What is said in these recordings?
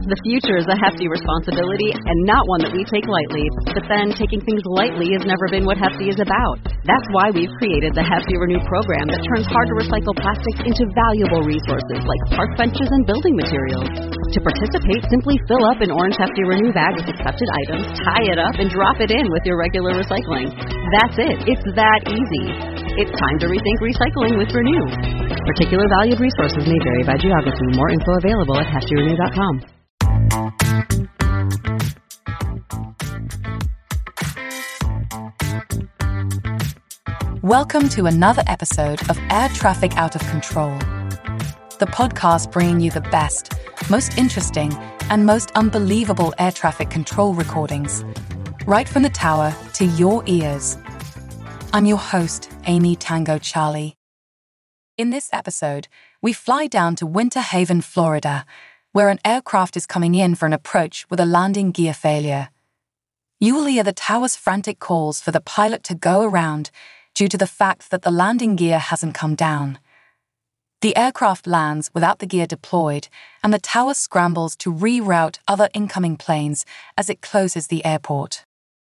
The future is a hefty responsibility and not one that we take lightly. But then, taking things lightly has never been what Hefty is about. That's why we've created the Hefty Renew program that turns hard-to-recycle plastics into valuable resources like park benches and building materials. To participate, simply fill up an orange Hefty Renew bag with accepted items, tie it up, and drop it in with your regular recycling. That's it. It's that easy. It's time to rethink recycling with Renew. Particular valued resources may vary by geography. More info available at heftyrenew.com. Welcome to another episode of Air Traffic Out of Control, the podcast bringing you the best, most interesting, and most unbelievable air traffic control recordings, right from the tower to your ears. I'm your host, Amy Tango Charlie. In this episode, we fly down to Winter Haven, Florida, where an aircraft is coming in for an approach with a landing gear failure. You will hear the tower's frantic calls for the pilot to go around due to the fact that the landing gear hasn't come down. The aircraft lands without the gear deployed, and the tower scrambles to reroute other incoming planes as it closes the airport.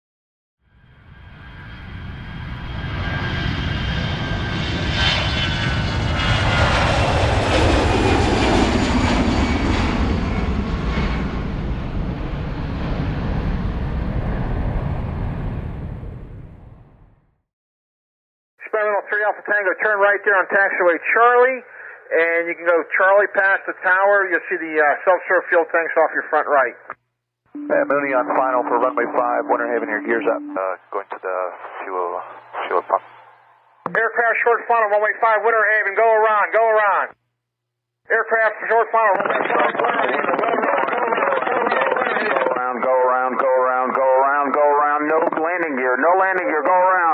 Experimental 3 Alpha Tango, turn right there on taxiway Charlie, and you can go Charlie past the tower. You'll see the self-serve fuel tanks off your front right. Mooney on final for runway 5, Winter Haven, your gears up. Going to the fuel pump. Aircraft short final, runway 5, Winter Haven, go around. Aircraft short final, runway 5, Winter Haven, Go around, no landing gear, go around.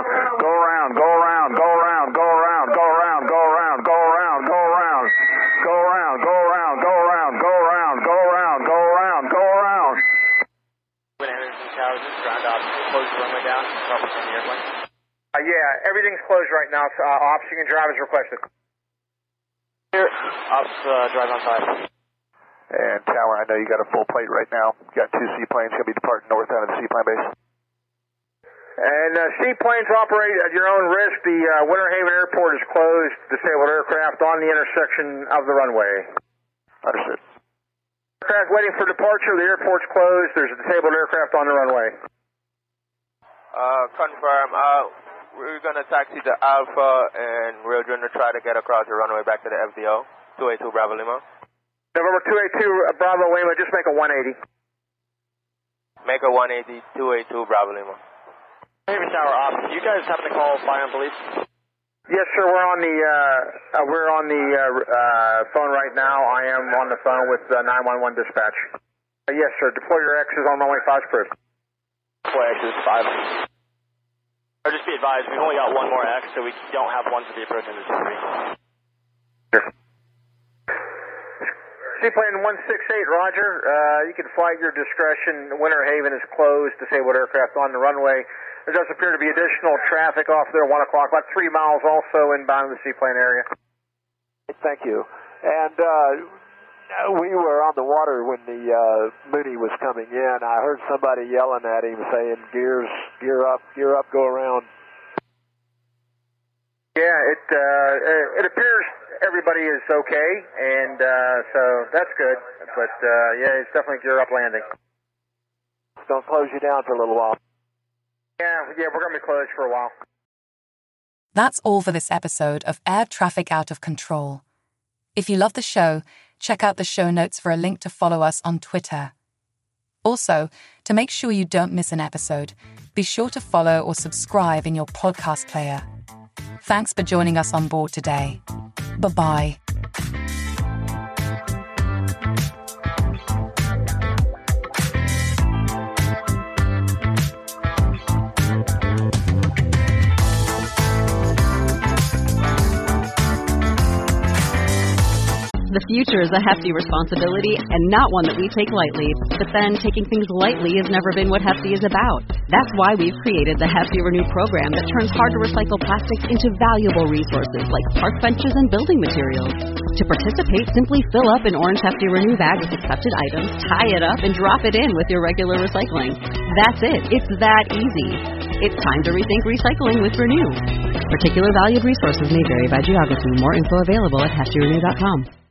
Yeah, everything's closed right now. Ops, you can drive as requested. Here, Ops, drive on 5. And tower, I know you got a full plate right now. You got 2 seaplanes going to be departing north out of the seaplane base. And seaplanes operate at your own risk. The Winter Haven Airport is closed. Disabled aircraft on the intersection of the runway. Understood. Aircraft waiting for departure. The airport's closed. There's a disabled aircraft on the runway. Confirm. We're going to taxi to Alpha, and we're going to try to get across the runway back to the FDO. 282 Bravo Lima. November 282 Bravo Lima, just make a 180. Make a 180, 282 Bravo Lima. Haven Tower Ops, you guys happen to call Fire and Police? Yes, sir. We're on the phone right now. I am on the phone with 911 dispatch. Yes, sir. Deploy your X's on runway 5 approved. Deploy X's 5. Or just be advised, we've only got one more X, so we don't have one for the approach into 2-3. Sure. Seaplane 168, Roger. You can fly at your discretion. Winter Haven is closed. Disabled aircraft on the runway. There does appear to be additional traffic off there, 1 o'clock, about 3 miles also inbound the seaplane area. Thank you. And we were on the water when the Mooney was coming in. I heard somebody yelling at him saying, gear up, go around. Yeah, it appears everybody is okay, and so that's good. But yeah, it's definitely gear up landing. It's going to close you down for a little while. Yeah, we're going to be closed for a while. That's all for this episode of Air Traffic Out of Control. If you love the show, check out the show notes for a link to follow us on Twitter. Also, to make sure you don't miss an episode, be sure to follow or subscribe in your podcast player. Thanks for joining us on board today. Bye-bye. The future is a hefty responsibility and not one that we take lightly. But then taking things lightly has never been what Hefty is about. That's why we've created the Hefty Renew program that turns hard-to-recycle plastics into valuable resources like park benches and building materials. To participate, simply fill up an orange Hefty Renew bag with accepted items, tie it up, and drop it in with your regular recycling. That's it. It's that easy. It's time to rethink recycling with Renew. Particular valued resources may vary by geography. More info available at heftyrenew.com.